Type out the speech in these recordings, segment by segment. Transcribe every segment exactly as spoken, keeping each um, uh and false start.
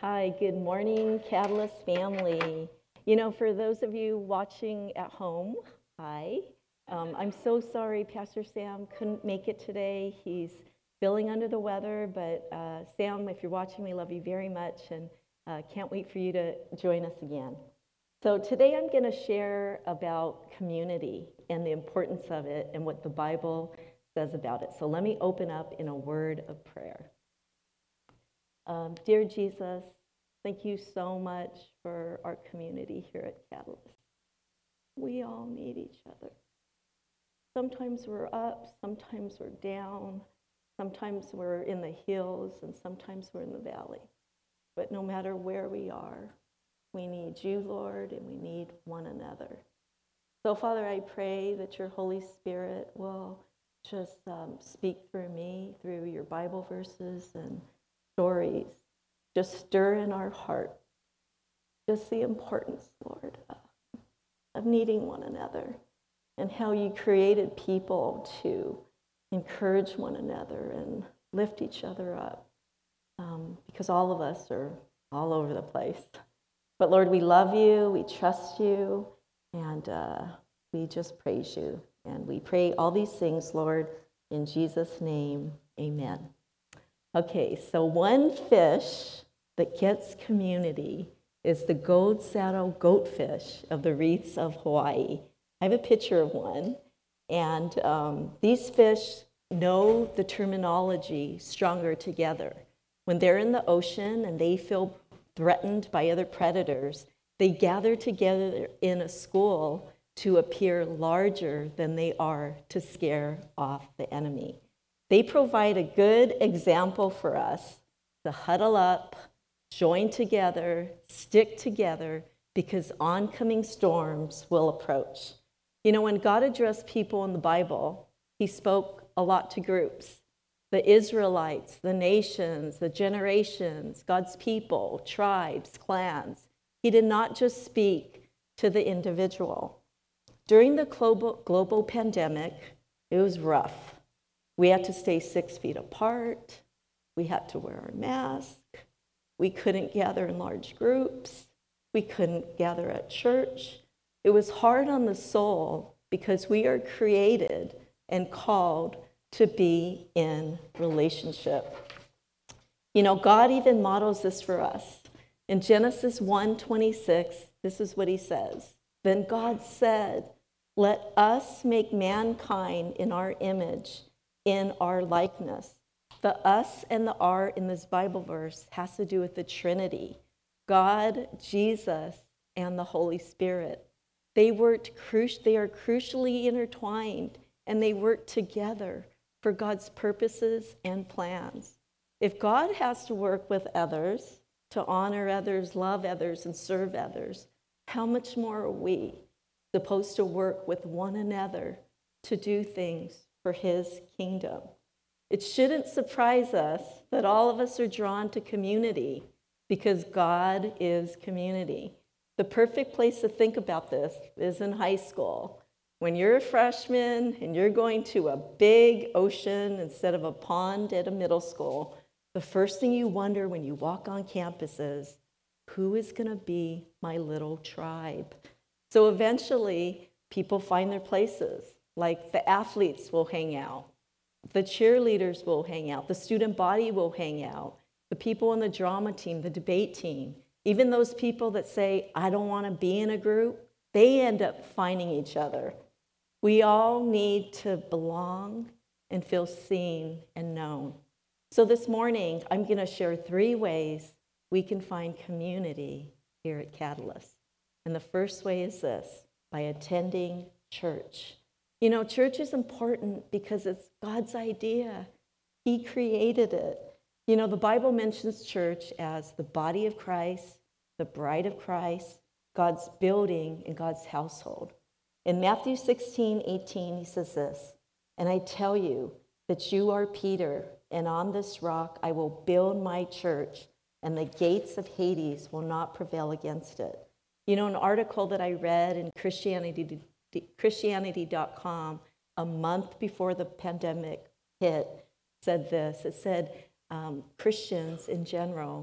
Hi, good morning, Catalyst family. You know, for those of you watching at home, hi. Um, I'm so sorry Pastor Sam couldn't make it today. He's feeling under the weather, but uh, Sam, if you're watching, we love you very much and uh, can't wait for you to join us again. So today I'm going to share about community and the importance of it and what the Bible says about it. So let me open up in a word of prayer. Um, dear Jesus, thank you so much for our community here at Catalyst. We all need each other. Sometimes we're up, sometimes we're down, sometimes we're in the hills, and sometimes we're in the valley. But no matter where we are, we need you, Lord, and we need one another. So, Father, I pray that your Holy Spirit will just um, speak through me, through your Bible verses and stories. Just stir in our heart just the importance, Lord, of, of needing one another and how you created people to encourage one another and lift each other up, um, because all of us are all over the place. But Lord, we love you, we trust you, and uh, we just praise you. And we pray all these things, Lord, in Jesus' name, amen. Okay, so one fish that gets community is the gold saddle goatfish of the reefs of Hawaii. I have a picture of one, and um, these fish know the terminology stronger together. When they're in the ocean and they feel threatened by other predators, they gather together in a school to appear larger than they are to scare off the enemy. They provide a good example for us to huddle up, join together, stick together, because oncoming storms will approach. You know, when God addressed people in the Bible, he spoke a lot to groups. The Israelites, the nations, the generations, God's people, tribes, clans. He did not just speak to the individual. During the global, global pandemic, it was rough. We had to stay six feet apart. We had to wear our mask. We couldn't gather in large groups. We couldn't gather at church. It was hard on the soul because we are created and called to be in relationship. You know, God even models this for us. In Genesis one twenty-six, this is what he says. Then God said, "Let us make mankind in our image, in our likeness." The us and the our in this Bible verse has to do with the Trinity, God, Jesus, and the Holy Spirit. They worked cru- they are crucially intertwined, and they work together for God's purposes and plans. If God has to work with others, to honor others, love others, and serve others, how much more are we supposed to work with one another to do things for his kingdom? It shouldn't surprise us that all of us are drawn to community because God is community. The perfect place to think about this is in high school. When you're a freshman and you're going to a big ocean instead of a pond at a middle school, the first thing you wonder when you walk on campus is, who is going to be my little tribe? So eventually, people find their places. Like the athletes will hang out. The cheerleaders will hang out. The student body will hang out. The people in the drama team, the debate team, even those people that say, I don't want to be in a group, they end up finding each other. We all need to belong and feel seen and known. So this morning, I'm going to share three ways we can find community here at Catalyst. And the first way is this, by attending church. You know, church is important because it's God's idea. He created it. You know, the Bible mentions church as the body of Christ, the bride of Christ, God's building, and God's household. In Matthew sixteen eighteen, he says this, "And I tell you that you are Peter, and on this rock I will build my church, and the gates of Hades will not prevail against it." You know, an article that I read in Christianity Christianity dot com a month before the pandemic hit said this. It said um, Christians in general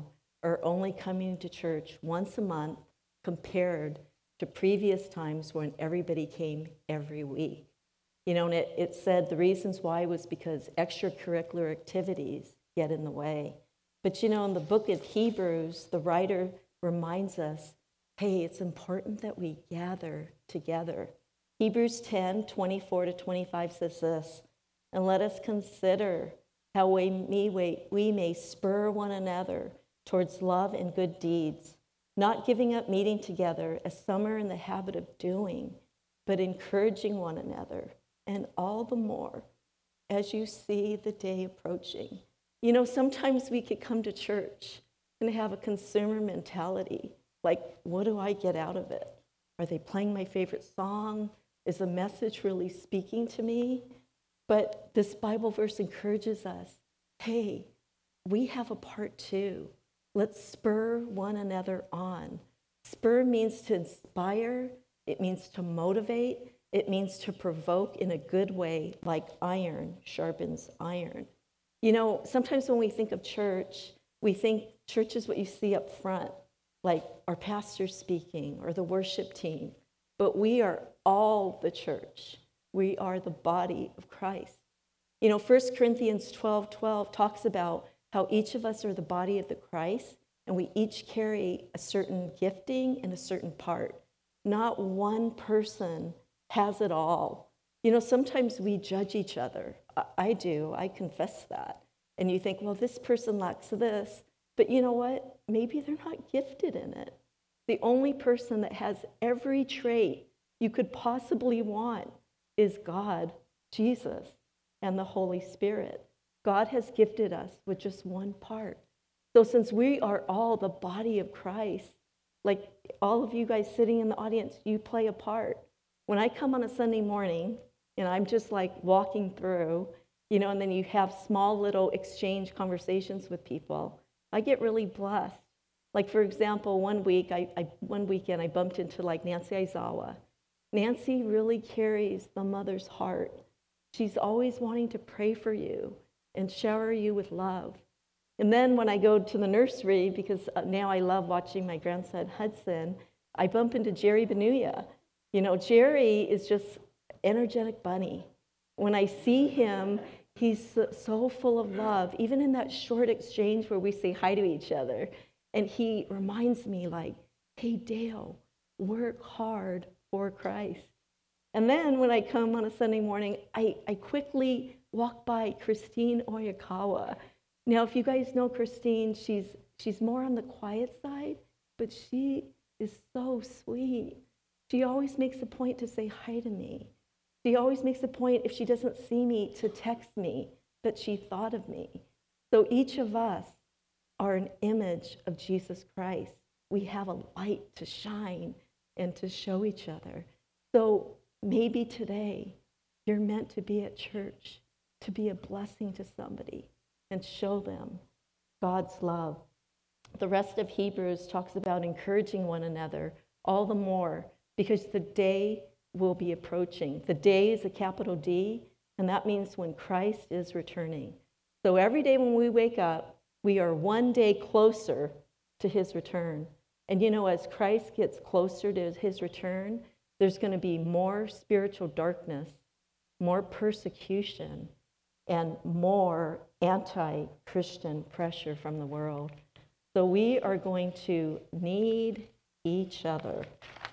are only coming to church once a month compared to previous times when everybody came every week. You know, and it, it said the reasons why was because extracurricular activities get in the way. But you know, in the book of Hebrews, the writer reminds us, hey, it's important that we gather together. Hebrews ten, twenty-four to twenty-five says this, and let us consider how we may, we may spur one another towards love and good deeds, not giving up meeting together as some are in the habit of doing, but encouraging one another, and all the more as you see the day approaching. You know, sometimes we could come to church and have a consumer mentality, like, what do I get out of it? Are they playing my favorite song? Is the message really speaking to me? But this Bible verse encourages us, hey, we have a part too. Let's spur one another on. Spur means to inspire. It means to motivate. It means to provoke in a good way, like iron sharpens iron. You know, sometimes when we think of church, we think church is what you see up front, like our pastor speaking or the worship team. But we are all the church. We are the body of Christ. You know, First Corinthians twelve twelve talks about how each of us are the body of the Christ, and we each carry a certain gifting and a certain part. Not one person has it all. You know, sometimes we judge each other. I, I do, I confess that. And you think, well, this person lacks this. But you know what? Maybe they're not gifted in it. The only person that has every trait you could possibly want is God, Jesus, and the Holy Spirit. God has gifted us with just one part. So since we are all the body of Christ, like all of you guys sitting in the audience, you play a part. When I come on a Sunday morning, and I'm just like walking through, you know, and then you have small little exchange conversations with people, I get really blessed. Like, for example, one week, I, I one weekend, I bumped into like Nancy Aizawa. Nancy really carries the mother's heart. She's always wanting to pray for you and shower you with love. And then when I go to the nursery, because now I love watching my grandson Hudson, I bump into Jerry Benuya. You know, Jerry is just energetic bunny. When I see him, he's so full of love, even in that short exchange where we say hi to each other. And he reminds me like, hey, Dale, work hard for Christ. And then when I come on a Sunday morning, I, I quickly walk by Christine Oyakawa. Now, if you guys know Christine, she's she's more on the quiet side, but she is so sweet. She always makes a point to say hi to me. She always makes a point, if she doesn't see me, to text me that she thought of me. So each of us are an image of Jesus Christ. We have a light to shine and to show each other. So maybe today you're meant to be at church, to be a blessing to somebody and show them God's love. The rest of Hebrews talks about encouraging one another all the more because the day will be approaching. The day is a capital D, and that means when Christ is returning. So every day when we wake up, we are one day closer to his return. And you know, as Christ gets closer to his return, there's going to be more spiritual darkness, more persecution, and more anti-Christian pressure from the world. So we are going to need each other.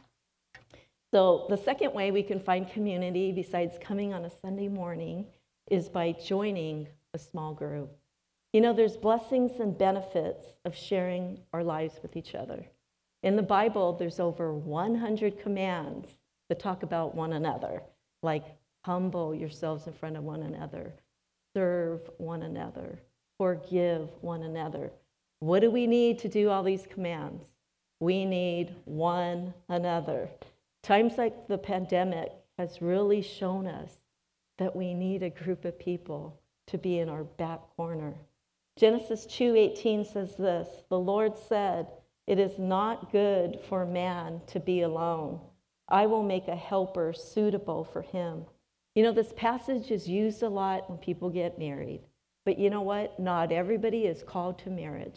So the second way we can find community besides coming on a Sunday morning is by joining a small group. You know, there's blessings and benefits of sharing our lives with each other. In the Bible, there's over one hundred commands that talk about one another, like humble yourselves in front of one another, serve one another, forgive one another. What do we need to do all these commands? We need one another. Times like the pandemic has really shown us that we need a group of people to be in our back corner. Genesis two eighteen says this, the Lord said, it is not good for man to be alone. I will make a helper suitable for him. You know, this passage is used a lot when people get married. But you know what? Not everybody is called to marriage.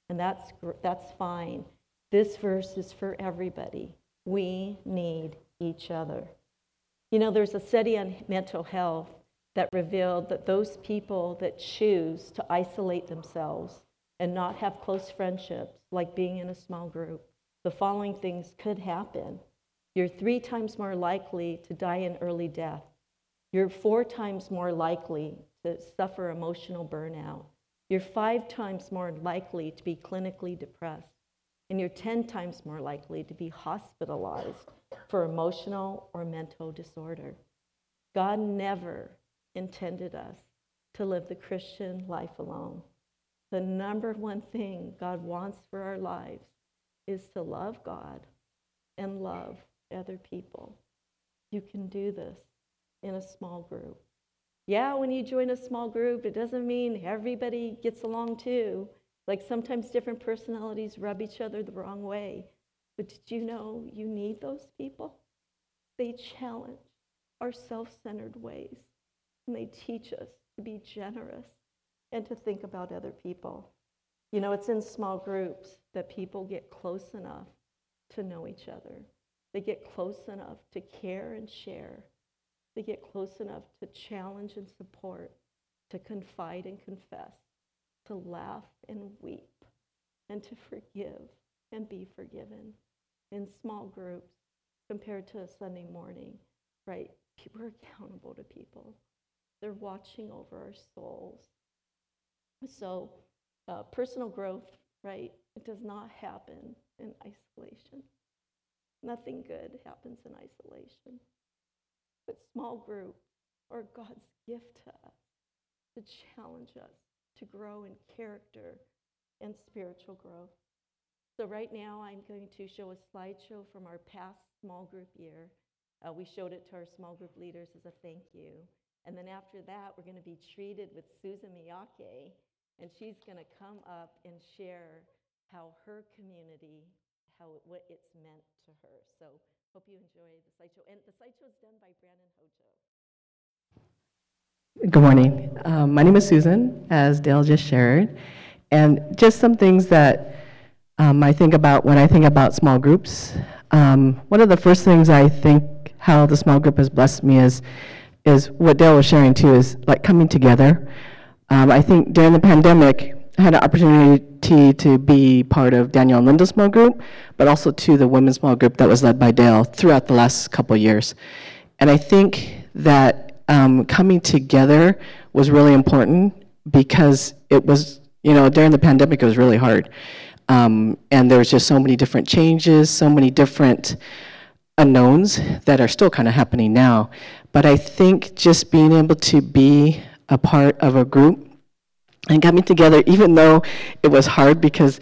and that's that's fine. This verse is for everybody. We need each other. You know, there's a study on mental health that revealed that those people that choose to isolate themselves and not have close friendships, like being in a small group, the following things could happen. You're three times more likely to die an early death. You're four times more likely to suffer emotional burnout. You're five times more likely to be clinically depressed. And you're ten times more likely to be hospitalized for emotional or mental disorder. God never intended us to live the Christian life alone. The number one thing God wants for our lives is to love God and love other people. You can do this in a small group. Yeah, when you join a small group, it doesn't mean everybody gets along too. Like sometimes different personalities rub each other the wrong way. But did you know you need those people? They challenge our self-centered ways, and they teach us to be generous and to think about other people. You know, it's in small groups that people get close enough to know each other. They get close enough to care and share. They get close enough to challenge and support, to confide and confess, to laugh and weep, and to forgive and be forgiven. In small groups, compared to a Sunday morning, right? We're accountable to people. They're watching over our souls. So uh, personal growth, right? It does not happen in isolation. Nothing good happens in isolation. But small groups are God's gift to us to challenge us to grow in character and spiritual growth. So right now I'm going to show a slideshow from our past small group year. Uh, we showed it to our small group leaders as a thank you. And then after that, we're going to be treated with Susan Miyake, and she's going to come up and share how her community, how what it's meant to her. So hope you enjoy the slideshow. And the slideshow is done by Brandon Hojo. Good morning. Um, my name is Susan, as Dale just shared. And just some things that um, I think about when I think about small groups. Um, one of the first things I think how the small group has blessed me is, is what Dale was sharing too, is like coming together. Um, I think during the pandemic, I had an opportunity to be part of Daniel and Linda's small group, but also to the women's small group that was led by Dale throughout the last couple of years. And I think that um, coming together was really important because it was, you know, during the pandemic, it was really hard. Um, and there was just so many different changes, so many different unknowns that are still kind of happening now. But I think just being able to be a part of a group and coming together, even though it was hard because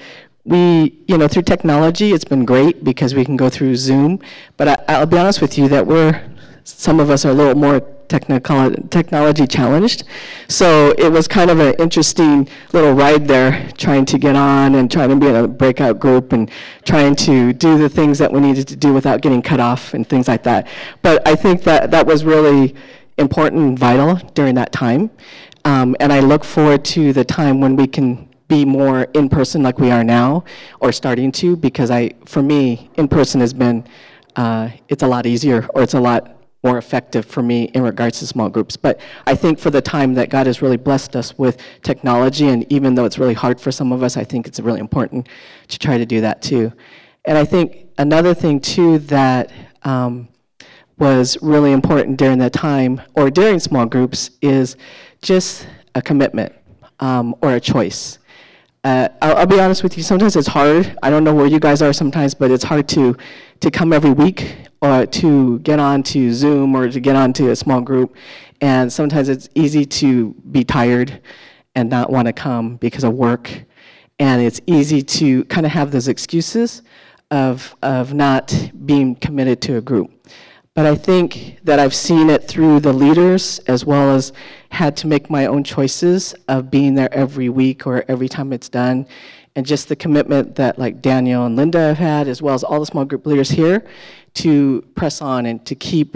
we, you know, through technology, it's been great because we can go through Zoom. But I, I'll be honest with you that we're, some of us are a little more technical, technology challenged. So it was kind of an interesting little ride there, trying to get on and trying to be in a breakout group and trying to do the things that we needed to do without getting cut off and things like that. But I think that that was really important and vital during that time. Um, and I look forward to the time when we can be more in person like we are now, or starting to, because I, for me, in person has been, uh, it's a lot easier, or it's a lot more effective for me in regards to small groups. But I think for the time that God has really blessed us with technology, and even though it's really hard for some of us, I think it's really important to try to do that too. And I think another thing too that um, was really important during that time, or during small groups, is just a commitment um, or a choice. Uh, I'll, I'll be honest with you, sometimes it's hard. I don't know where you guys are sometimes, but it's hard to, to come every week or to get on to Zoom or to get on to a small group. And sometimes it's easy to be tired and not want to come because of work. And it's easy to kind of have those excuses of, of not being committed to a group. But I think that I've seen it through the leaders, as well as had to make my own choices of being there every week or every time it's done. And just the commitment that like Daniel and Linda have had, as well as all the small group leaders here, to press on and to keep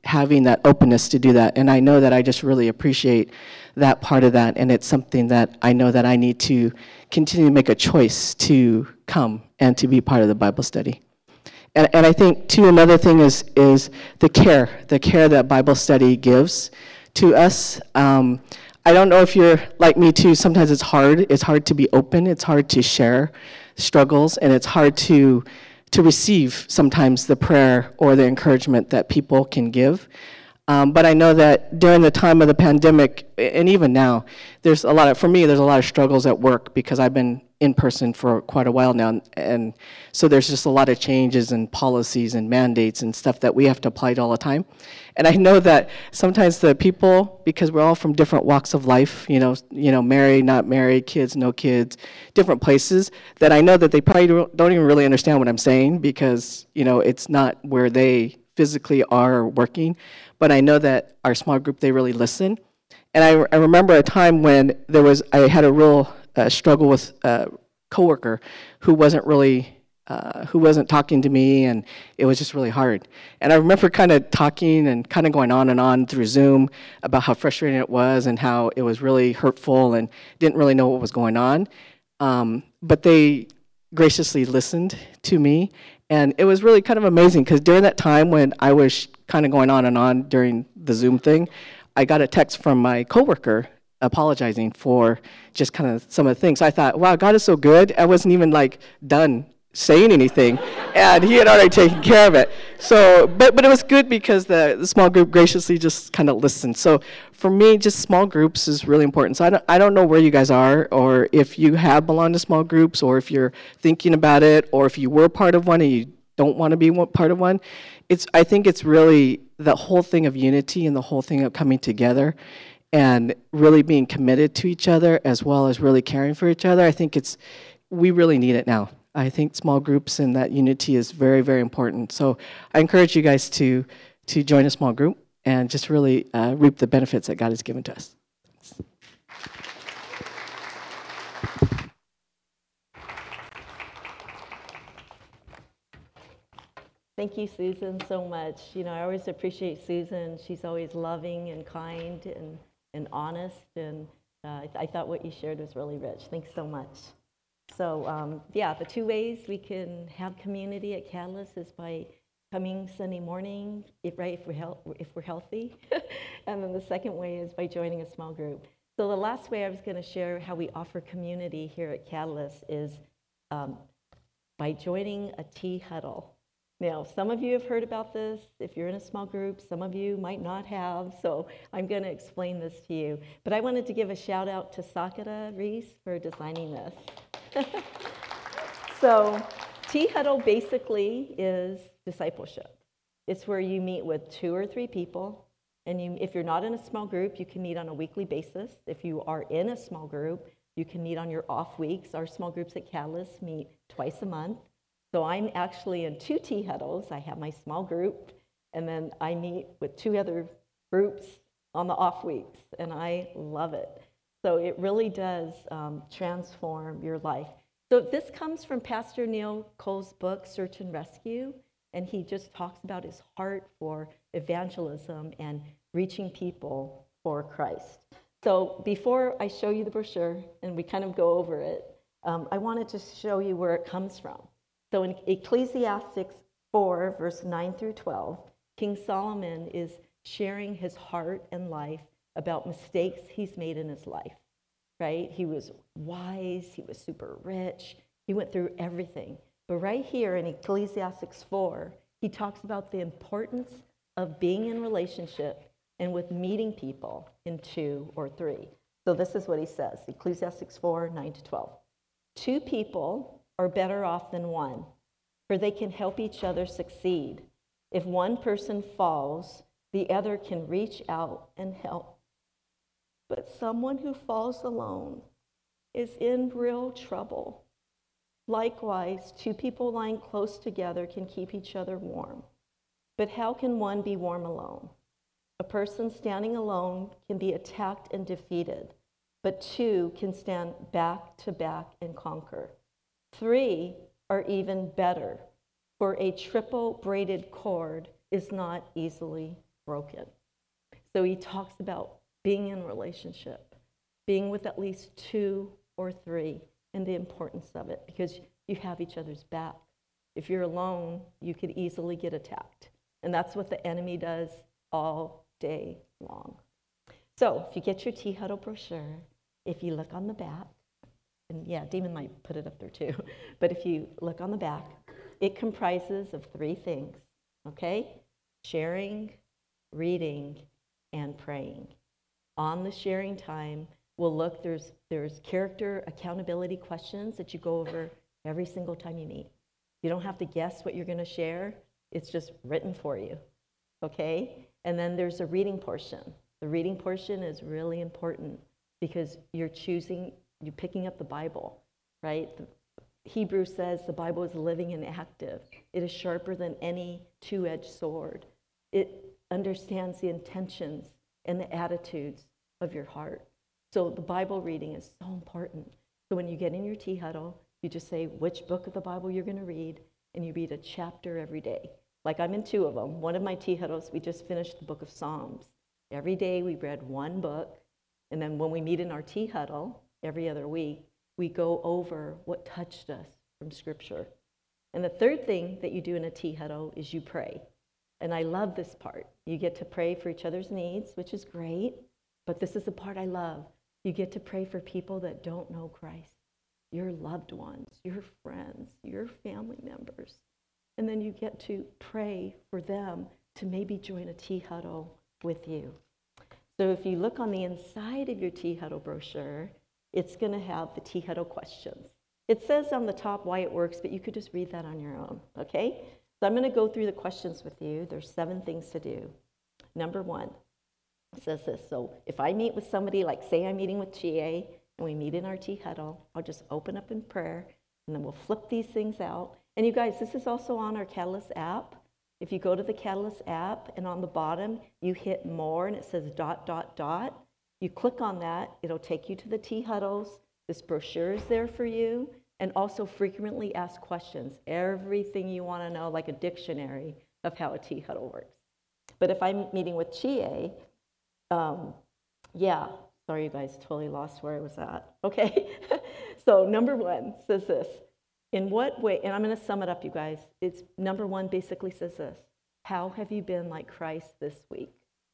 having that openness to do that. And I know that I just really appreciate that part of that. And it's something that I know that I need to continue to make a choice to come and to be part of the Bible study. And, and I think, too, another thing is, is the care, the care that Bible study gives to us. Um, I don't know if you're like me, too. Sometimes it's hard. It's hard to be open. It's hard to share struggles. And it's hard to to receive sometimes the prayer or the encouragement that people can give. Um, but I know that during the time of the pandemic, and even now, there's a lot of, for me, there's a lot of struggles at work because I've been in person for quite a while now. And so there's just a lot of changes and policies and mandates and stuff that we have to apply to all the time. And I know that sometimes the people, because we're all from different walks of life, you know, you know, married, not married, kids, no kids, different places, that I know that they probably don't don't even really understand what I'm saying because, you know, it's not where they physically are working. But I know that our small group, they really listen. And I, I remember a time when there was, I had a real uh, struggle with a coworker who wasn't really, uh, who wasn't talking to me, and it was just really hard. And I remember kind of talking and kind of going on and on through Zoom about how frustrating it was and how it was really hurtful and didn't really know what was going on. Um, but they graciously listened to me, and it was really kind of amazing because during that time when I was kind of going on and on during the Zoom thing, I got a text from my coworker apologizing for just kind of some of the things. I thought, wow, God is so good. I wasn't even like done saying anything, and he had already taken care of it. So, but but it was good because the, the small group graciously just kind of listened. So for me, just small groups is really important. So I don't, I don't know where you guys are, or if you have belonged to small groups, or if you're thinking about it, or if you were part of one and you don't want to be one, part of one. It's I think it's really the whole thing of unity and the whole thing of coming together and really being committed to each other as well as really caring for each other. I think it's we really need it now. I think small groups and that unity is very, very important. So I encourage you guys to to join a small group and just really uh, reap the benefits that God has given to us. Thank you, Susan, so much. You know, I always appreciate Susan. She's always loving and kind and, and honest, and uh, I, th- I thought what you shared was really rich. Thanks so much. So, um, yeah, the two ways we can have community at Catalyst is by coming Sunday morning, if, right, if we're, health, if we're healthy, and then the second way is by joining a small group. So the last way I was going to share how we offer community here at Catalyst is um, by joining a tea huddle. Now, some of you have heard about this. If you're in a small group, some of you might not have, so I'm going to explain this to you. But I wanted to give a shout out to Sakura Reese for designing this. So, Tea Huddle basically is discipleship. It's where you meet with two or three people, and you, if you're not in a small group, you can meet on a weekly basis. If you are in a small group, you can meet on your off weeks. Our small groups at Catalyst meet twice a month. So I'm actually in two tea huddles. I have my small group, and then I meet with two other groups on the off weeks, and I love it. So it really does um, transform your life. So this comes from Pastor Neil Cole's book, Search and Rescue, and he just talks about his heart for evangelism and reaching people for Christ. So before I show you the brochure, and we kind of go over it, um, I wanted to show you where it comes from. So in Ecclesiastes four, verse nine through twelve, King Solomon is sharing his heart and life about mistakes he's made in his life, right? He was wise, he was super rich, he went through everything. But right here in Ecclesiastes four, he talks about the importance of being in relationship and with meeting people in two or three. So this is what he says, Ecclesiastes four, nine to twelve. Two people are better off than one, for they can help each other succeed. If one person falls, the other can reach out and help. But someone who falls alone is in real trouble. Likewise, two people lying close together can keep each other warm. But how can one be warm alone? A person standing alone can be attacked and defeated, but two can stand back to back and conquer. Three are even better, for a triple braided cord is not easily broken. So he talks about being in a relationship, being with at least two or three, and the importance of it, because you have each other's back. If you're alone, you could easily get attacked. And that's what the enemy does all day long. So if you get your Tea Huddle brochure, if you look on the back, and yeah, Damon might put it up there too, but if you look on the back, it comprises of three things, okay? Sharing, reading, and praying. On the sharing time, we'll look, there's, there's character accountability questions that you go over every single time you meet. You don't have to guess what you're going to share. It's just written for you, okay? And then there's a reading portion. The reading portion is really important because you're choosing, you're picking up the Bible, right? The Hebrews says the Bible is living and active. It is sharper than any two-edged sword. It understands the intentions and the attitudes of your heart. So the Bible reading is so important. So when you get in your tea huddle, you just say which book of the Bible you're going to read, and you read a chapter every day. Like I'm in two of them. One of my tea huddles, we just finished the book of Psalms. Every day we read one book, and then when we meet in our tea huddle every other week, we go over what touched us from Scripture. And the third thing that you do in a tea huddle is you pray. And I love this part. You get to pray for each other's needs, which is great, but this is the part I love. You get to pray for people that don't know Christ, your loved ones, your friends, your family members. And then you get to pray for them to maybe join a tea huddle with you. So if you look on the inside of your tea huddle brochure, it's going to have the tea huddle questions. It says on the top why it works, but you could just read that on your own, okay? So I'm going to go through the questions with you. There's seven things to do. Number one, it says this. So if I meet with somebody, like say I'm meeting with G A, and we meet in our tea huddle, I'll just open up in prayer, and then we'll flip these things out. And you guys, this is also on our Catalyst app. If you go to the Catalyst app, and on the bottom, you hit more, and it says dot, dot, dot. You click on that, it'll take you to the tea huddles. This brochure is there for you. And also frequently asked questions. Everything you want to know, like a dictionary of how a tea huddle works. But if I'm meeting with G A, um, yeah, sorry you guys, totally lost where I was at. Okay, so number one says this. In what way, and I'm going to sum it up, you guys. It's number one basically says this. How have you been like Christ this week?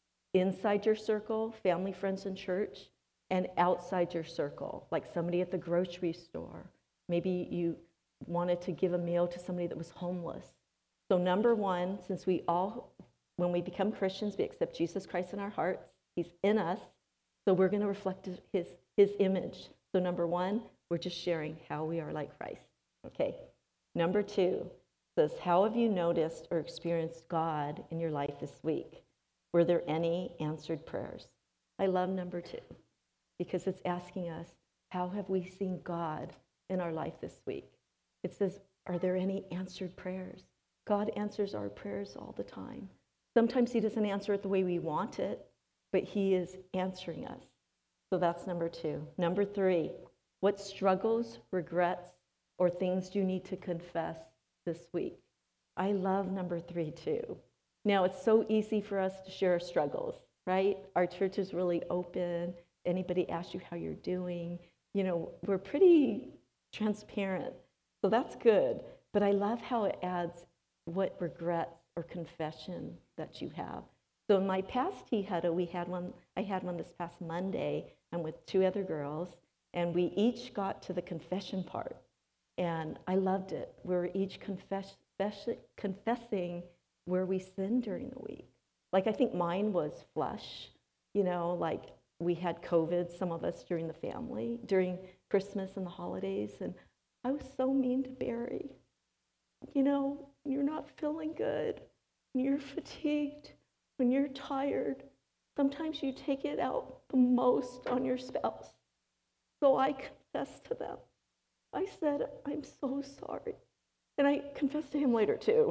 Inside your circle, family, friends, and church, and outside your circle, like somebody at the grocery store. Maybe you wanted to give a meal to somebody that was homeless. So number one, since we all, when we become Christians, we accept Jesus Christ in our hearts. He's in us. So we're going to reflect his, his image. So number one, we're just sharing how we are like Christ. Okay. Number two says, how have you noticed or experienced God in your life this week? Were there any answered prayers? I love number two because it's asking us, how have we seen God in our life this week? It says, are there any answered prayers? God answers our prayers all the time. Sometimes he doesn't answer it the way we want it, but he is answering us. So that's number two. Number three, what struggles, regrets, or things do you need to confess this week? I love number three too. Now, it's so easy for us to share our struggles, right? Our church is really open. Anybody asks you how you're doing, you know, we're pretty transparent. So that's good. But I love how it adds what regrets or confession that you have. So in my past tea huddle, we had one, I had one this past Monday. I'm with two other girls, and we each got to the confession part. And I loved it. We were each confess, confessing where we sinned during the week. Like I think mine was flesh, you know, like we had COVID, some of us during the family, during Christmas and the holidays, and I was so mean to Barry. You know, you're not feeling good, you're fatigued, when you're tired, sometimes you take it out the most on your spouse. So I confessed to them. I said, I'm so sorry. And I confessed to him later too.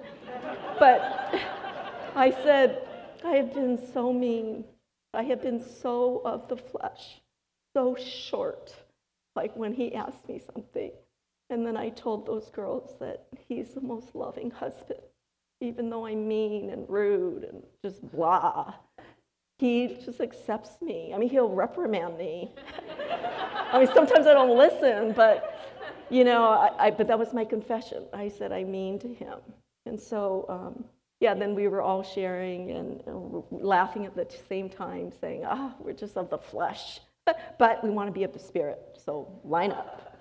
But I said, I have been so mean. I have been so of the flesh, so short, like when he asked me something. And then I told those girls that he's the most loving husband even though I'm mean and rude and just blah. He just accepts me. I mean, he'll reprimand me. I mean, sometimes I don't listen, but, you know, I, I, but that was my confession. I said I mean to him. And so, um, yeah, then we were all sharing and uh, laughing at the same time, saying, ah, we're just of the flesh, but we want to be of the spirit, so line up.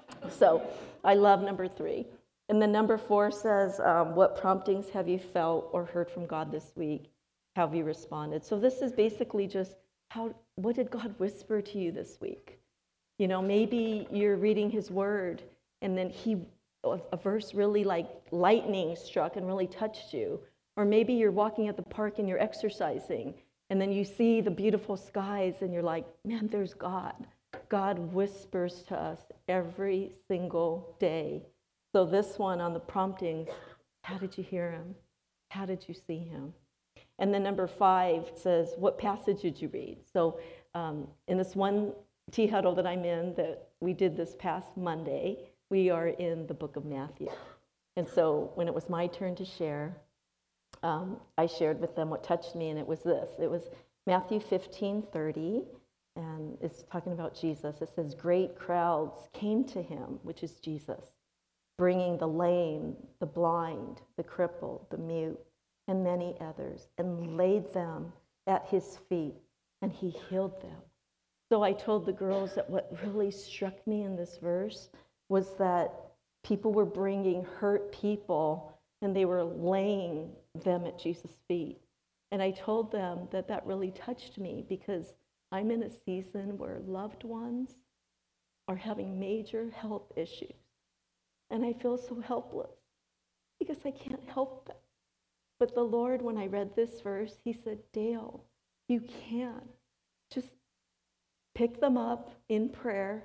So I love number three. And then number four says, um, what promptings have you felt or heard from God this week? How have you responded? So this is basically just how, what did God whisper to you this week? You know, maybe you're reading his word and then he, a verse really like lightning struck and really touched you. Or maybe you're walking at the park and you're exercising and then you see the beautiful skies and you're like, man, there's God. God whispers to us every single day. So this one on the promptings, how did you hear him? How did you see him? And then number five says, what passage did you read? So um, in this one tea huddle that I'm in that we did this past Monday, we are in the book of Matthew. And so when it was my turn to share, um, I shared with them what touched me, and it was this. It was Matthew fifteen thirty, and it's talking about Jesus. It says, great crowds came to him, which is Jesus, bringing the lame, the blind, the crippled, the mute, and many others, and laid them at his feet, and he healed them. So I told the girls that what really struck me in this verse was that people were bringing hurt people, and they were laying them at Jesus' feet. And I told them that that really touched me because I'm in a season where loved ones are having major health issues. And I feel so helpless because I can't help them. But the Lord, when I read this verse, he said, Dale, you can. Just pick them up in prayer,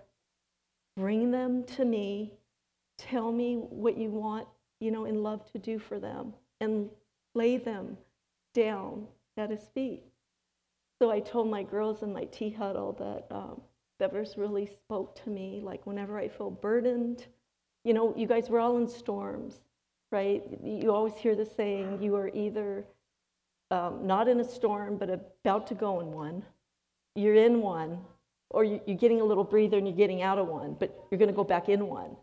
bring them to me, tell me what you want, you know, in love to do for them, and lay them down at his feet. So I told my girls in my tea huddle that um, that verse really spoke to me, like whenever I feel burdened. You know, you guys were all in storms, right? You always hear the saying, you are either um, not in a storm, but about to go in one. You're in one, or you're getting a little breather and you're getting out of one, but you're going to go back in one.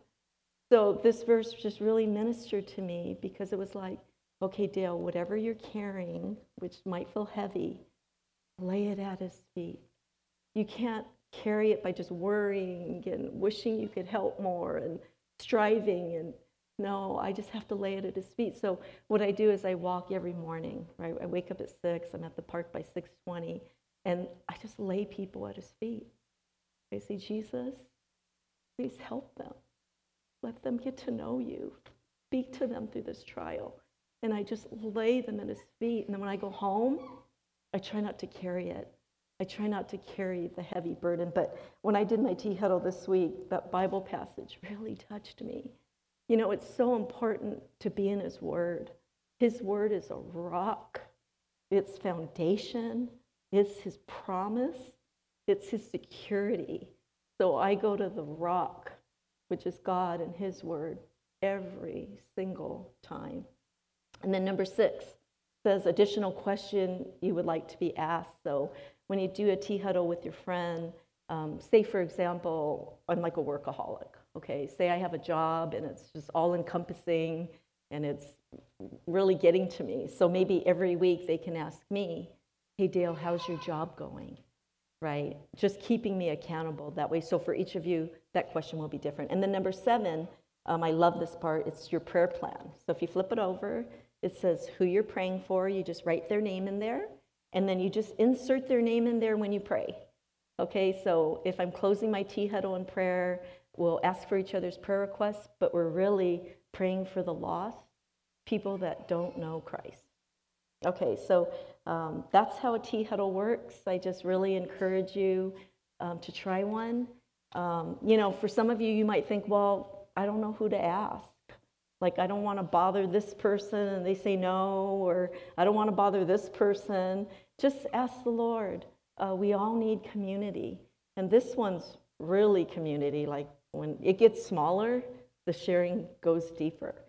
So this verse just really ministered to me because it was like, okay, Dale, whatever you're carrying, which might feel heavy, lay it at his feet. You can't carry it by just worrying and wishing you could help more and striving. And no, I just have to lay it at his feet. So what I do is I walk every morning, right? I wake up at six, I'm at the park by six twenty, and I just lay people at his feet. I say, Jesus, please help them. Let them get to know you. Speak to them through this trial. And I just lay them at his feet. And then when I go home, I try not to carry it. I try not to carry the heavy burden. But when I did my tea huddle this week, that Bible passage really touched me. You know, it's so important to be in his word. His word is a rock. It's foundation. It's his promise. It's his security. So I go to the rock, which is God and his word, every single time. And then number six says additional question you would like to be asked. So when you do a tea huddle with your friend, um, say, for example, I'm like a workaholic, okay? Say I have a job and it's just all encompassing and it's really getting to me. So maybe every week they can ask me, hey, Dale, how's your job going? Right? Just keeping me accountable that way. So for each of you, that question will be different. And then number seven, um, I love this part, it's your prayer plan. So if you flip it over, it says who you're praying for. You just write their name in there, and then you just insert their name in there when you pray. Okay, so if I'm closing my tea huddle in prayer, we'll ask for each other's prayer requests, but we're really praying for the lost, people that don't know Christ. Okay, so um, that's how a tea huddle works. I just really encourage you um, to try one. Um, you know, for some of you, you might think, well, I don't know who to ask. Like, I don't want to bother this person and they say no, or I don't want to bother this person. Just ask the Lord. Uh, we all need community. And this one's really community. Like, when it gets smaller, the sharing goes deeper.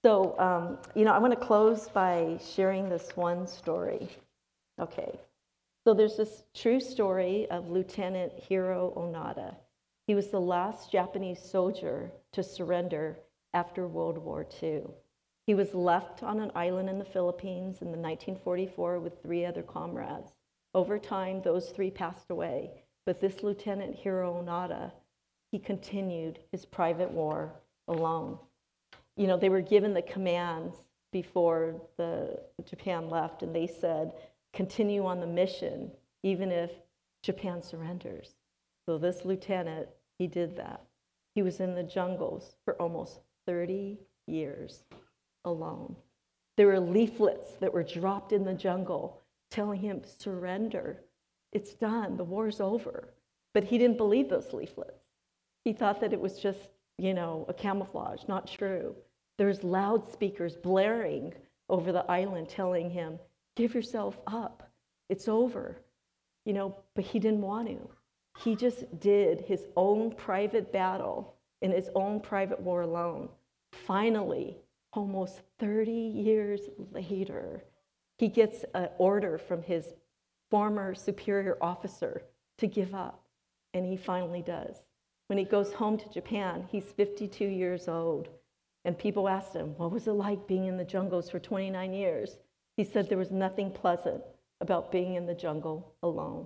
So, um, you know, I want to close by sharing this one story. Okay. So there's this true story of Lieutenant Hiro Onada. He was the last Japanese soldier to surrender after World War Two. He was left on an island in the Philippines in the nineteen forty-four with three other comrades. Over time, those three passed away, but this Lieutenant Hiro Onada, he continued his private war alone. You know, they were given the commands before the Japan left, and they said, continue on the mission, even if Japan surrenders. So this lieutenant, he did that. He was in the jungles for almost thirty years alone. There were leaflets that were dropped in the jungle telling him, surrender. It's done. The war's over. But he didn't believe those leaflets. He thought that it was just, you know, a camouflage, not true. There's loudspeakers blaring over the island telling him, give yourself up. It's over. You know, but he didn't want to. He just did his own private battle in his own private war alone. Finally, almost thirty years later, he gets an order from his former superior officer to give up, and he finally does. When he goes home to Japan, he's fifty-two years old, and people asked him, what was it like being in the jungles for twenty-nine years? He said there was nothing pleasant about being in the jungle alone.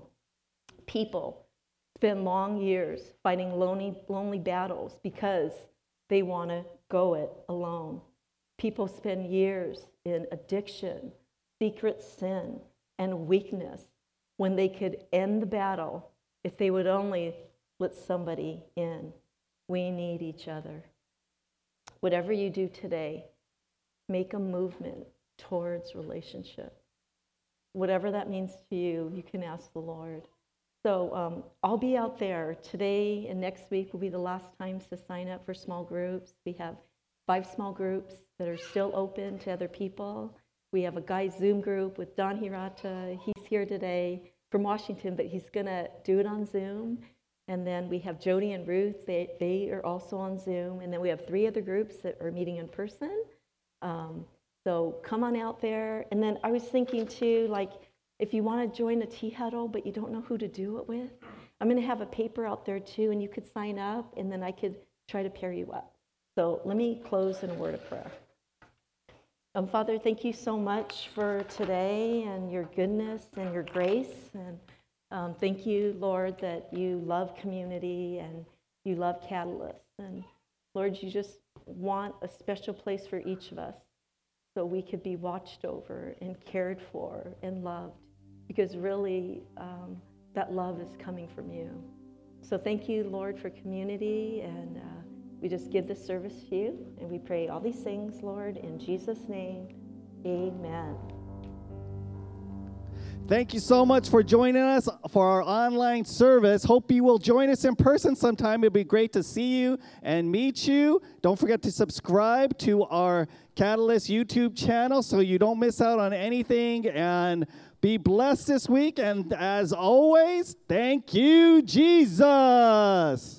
People spend long years fighting lonely, lonely battles because they want to go it alone. People spend years in addiction, secret sin, and weakness when they could end the battle if they would only let somebody in. We need each other. Whatever you do today, make a movement towards relationship. Whatever that means to you, you can ask the Lord. So um, I'll be out there. Today and next week will be the last times to sign up for small groups. We have five small groups that are still open to other people. We have a guys Zoom group with Don Hirata. He's here today from Washington, but he's going to do it on Zoom. And then we have Jody and Ruth. They, they are also on Zoom. And then we have three other groups that are meeting in person. Um, so come on out there. And then I was thinking too, like, if you want to join a tea huddle, but you don't know who to do it with, I'm going to have a paper out there too, and you could sign up, and then I could try to pair you up. So let me close in a word of prayer. Um, Father, thank you so much for today and your goodness and your grace. And um, thank you, Lord, that you love community and you love Catalyst. And Lord, you just want a special place for each of us so we could be watched over and cared for and loved. Because really, um, that love is coming from you. So thank you, Lord, for community, and uh, we just give this service to you, and we pray all these things, Lord, in Jesus' name, amen. Thank you so much for joining us for our online service. Hope you will join us in person sometime. It'll be great to see you and meet you. Don't forget to subscribe to our Catalyst YouTube channel so you don't miss out on anything. And be blessed this week. And as always, thank you, Jesus.